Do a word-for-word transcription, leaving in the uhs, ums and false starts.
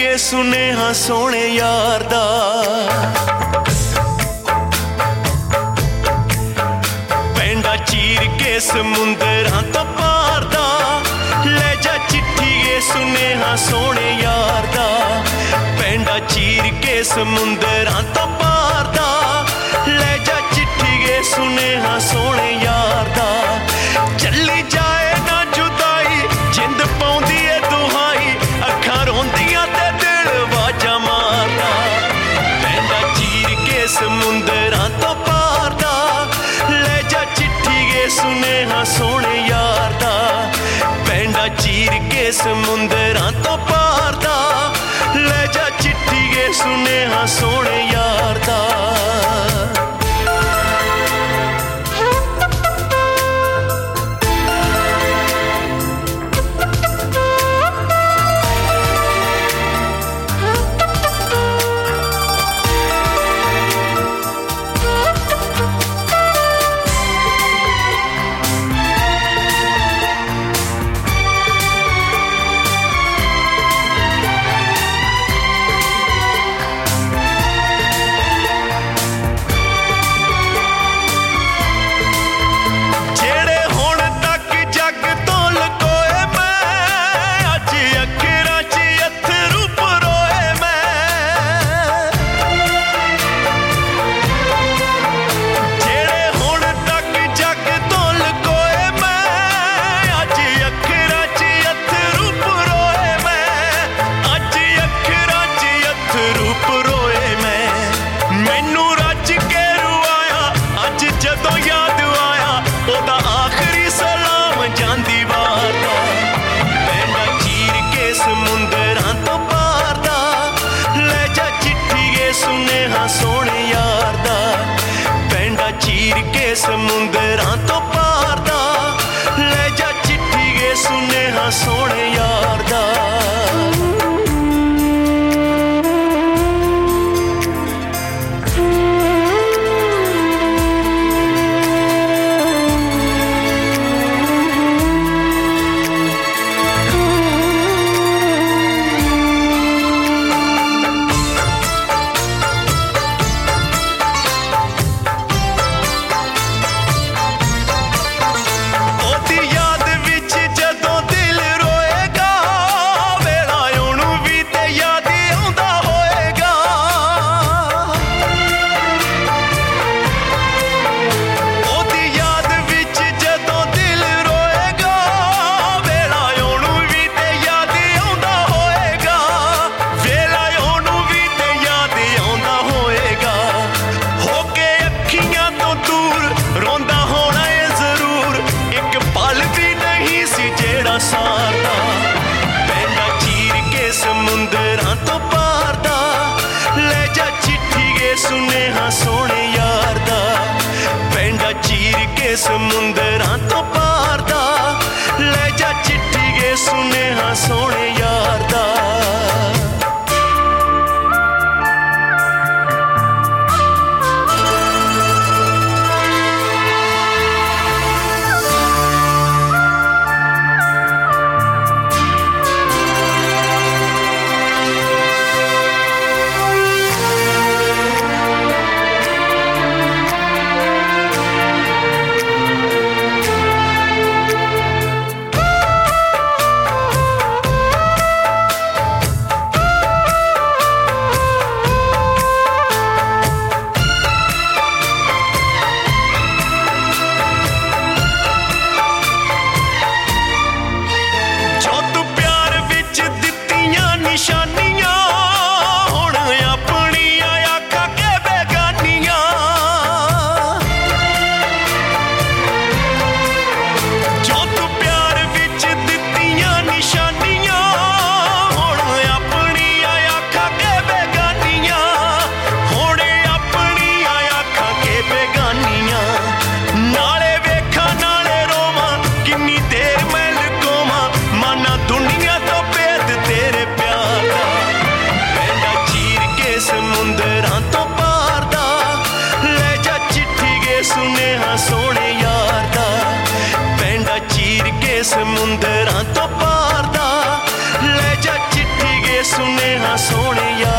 के सुनेहा सोने यार दा। पेंडा चीर के समुंदरां तो पार दा, ले जा चिट्ठी के सुनेहा सोने यार दा। पेंडा चीर के समुंदरां तो पार दा, ले जा चिट्ठी के सुनेहा सोने यार दा। चली जाए ना जुदाई जिंद पाउंदी है दुहाई, अखां रोंदियां ते दिल वाजा मारदा। पेंडा चीर के समुंदरां तो पार दा, ले जा चिट्ठी के सुनेहा सोने यार दा। पेंडा चीर के समुंदरां तो पार दा, ले जा चिट्ठी के सुनेहा सोने यार दा। सोने यार दा। पेंडा चीर के समुंदरां तो पार दा, ले जा चिट्ठी के सुनेहा सोने यार दा। सारदा पेंडा चीर के समुंदरां तो पार दा, ले जा चिट्ठी के सुनेहा सोने यार दा। पेंडा चीर के समुंदरां तो पार दा, ले जा चिट्ठी के सुनेहा सोने यार दा। समुंदरां तो पार दा, ले जा चिट्ठी के सुने ਸੁਨੇਹਾ ਸੋਹਣੇ